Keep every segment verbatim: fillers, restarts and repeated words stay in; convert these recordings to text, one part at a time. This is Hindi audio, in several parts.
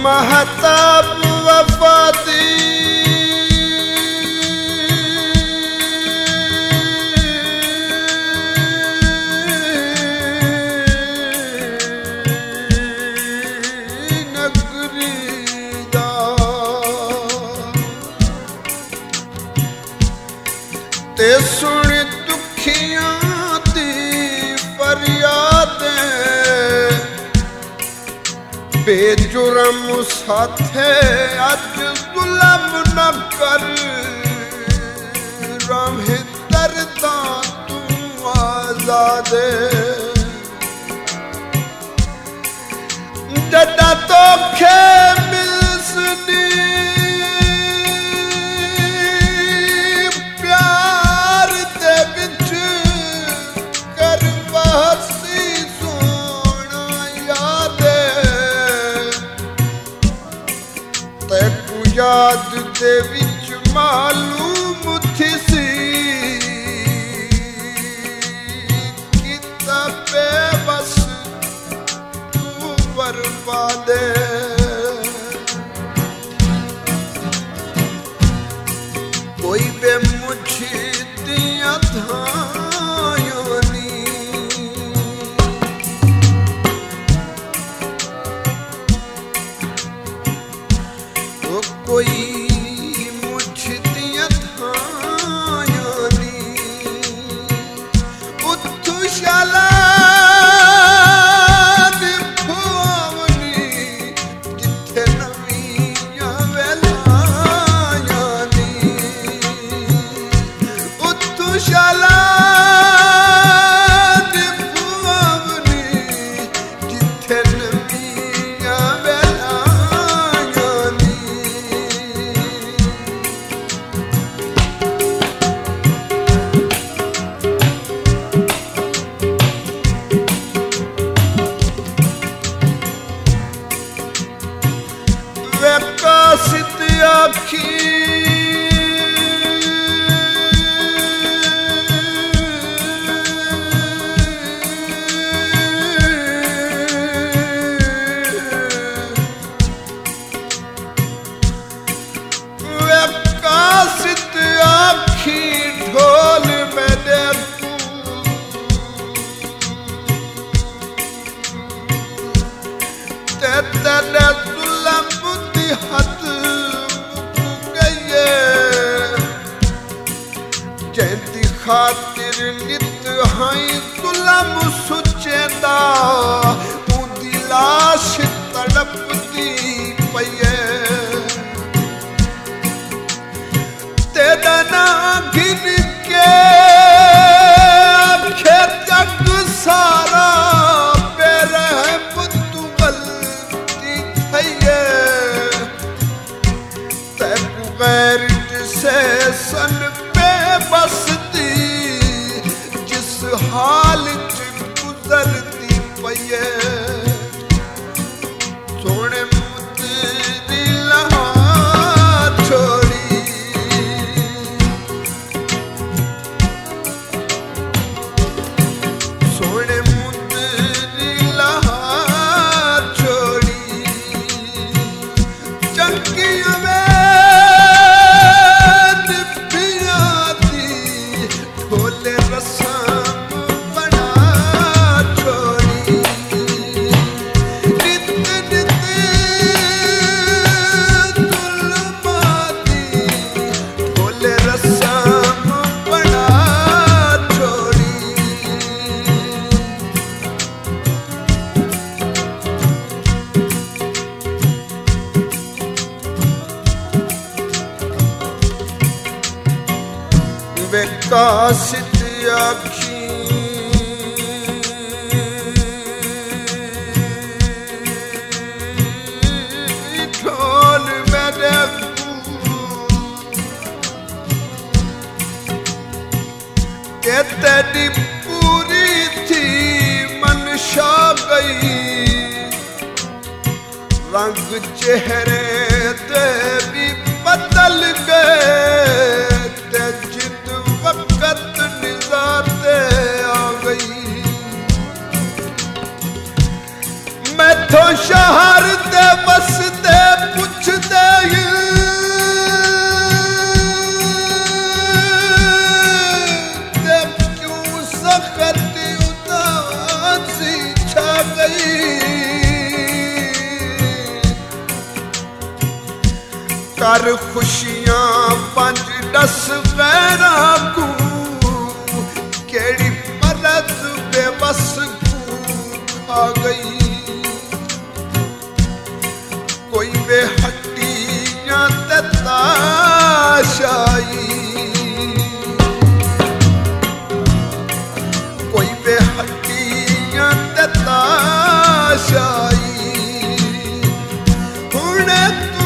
महताब वफादी नगरी दा ते सुन दुखियां दी फरियादें बेजुर्म साथे अज जुल्म न कर राहे दर्दा तू आजादे जदा तोखे मिलसनी प्यार दे विच करवासी सोना यादे तैकू याद दे विच मालूम थी सी किता बेबस तू बर्बादे कोई बे मुझी दियां धायों नी तो कोई मुझ दियां धायों नी उठू शाला दी भुवनी जिथे नवीं वेलायां नी उठू शाला दी भुवनी जिथे नवीं वेलायां नी विकासित आखी विकासित आखी ढोल में देखू ते तेरे जुल्म दी हद मुक गई जैदी खातिर नित हाई जुल्म सुचेंदा उदी लाश तड़पदी पईए तेरा ना गिन के आखे तक सारा बेरहम तू गलती थईए तैकू गैर से सन पे बसती जिस हाल च गुजरती पईए सोने मुत दी लहा छोड़ी सोने मुत दी लहा छोड़ी चंकियां में दिव्या दी ढोले रस्म बना छोड़ी नित नित जुल्मा दी ढोले रस्म बना छोड़ी विकासित आखी ढोल में देखू के तेरी पूरी थी मनशा गई रंग चेहरे ते भी बदल गए ते जिद वक्त निजाते आ गई मैं तो शहर दे बसते कर खुशियां पंज दस पैरा को केड़ी मरद बेबस को खा गई कोई बेहट्टियां ते ताशाई कोई बेहट्टियां ते ताशाई हुणे तू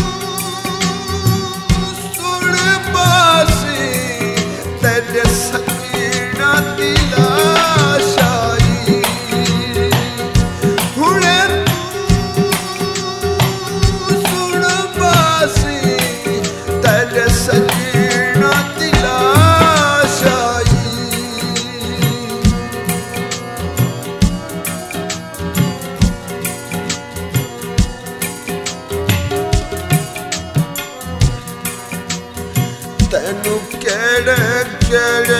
सुन बासी तेरे सकीना दी लाशाई हुणे तू सुन बासी तेरे सकीना दी लाशाई तेनू केड़े केड़े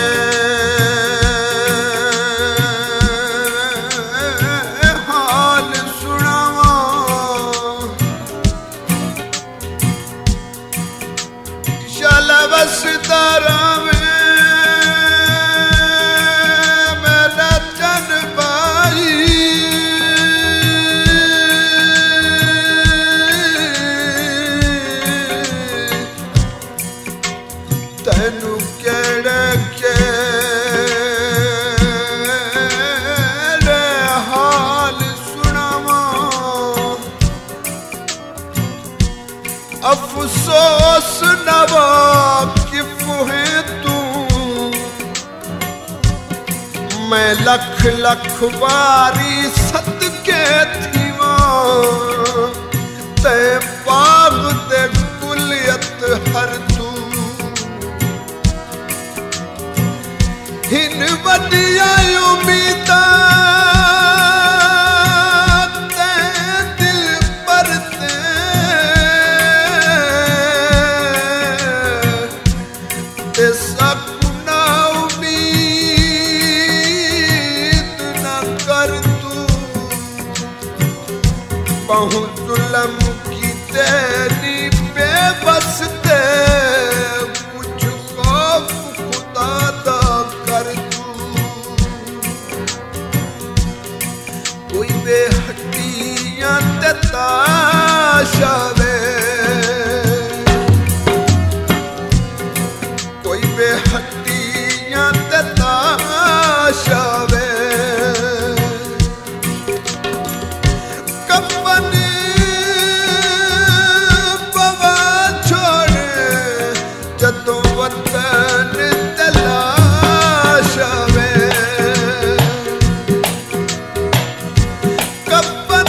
हाल सुनावा शाला बसदा रवे मेरा चन भाई तेनू केड़े केड़े हाल सुनावा अफसोस नवा किफ है तू मैं लख लख बारी सदके थीवा ते बाग ते कुलियत हर तू हिन वडिया उम्मीदां ते दिल पर ते ते सपना उम्मीद न कर तू बहुत जुल्म की तेरी बेबस ते कुछ खौफ खुदा दा कर तू कोई बेहट्टियां ते ताशावे कोई बेहट्टियां ते ताशावे कफन पवा छोड़े जदों वतन ते लाशावे कफन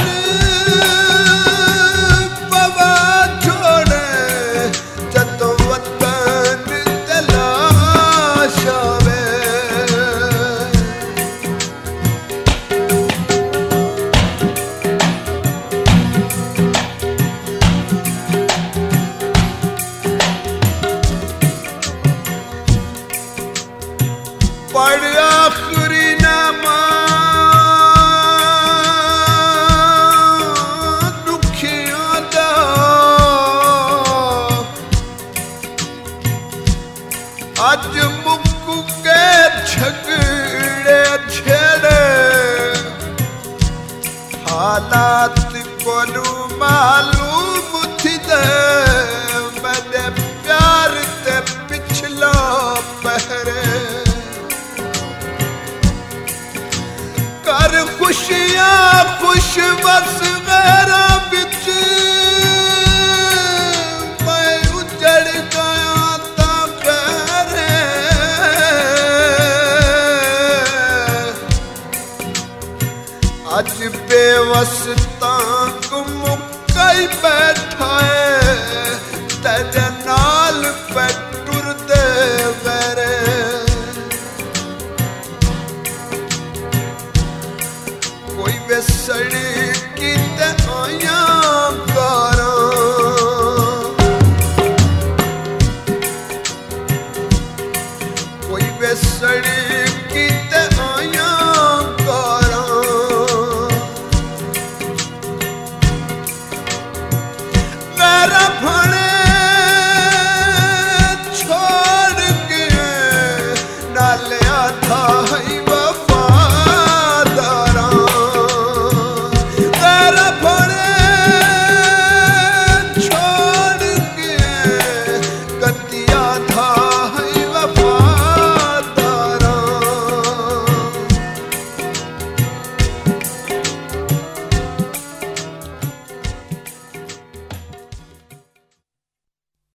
पवा छोड़े जदों वतन ते लाशावे पढ़ आखरी नामा दुखियां दा अज मुक के झगड़े छेड़े हालात कोलू मालूम थी दे मेरे प्यार ते पिछला पहरे कर खुशियां खुश बस मेरा बिच मैं उजड़ गया ता करे अज बेवस तां मुकई बैठा है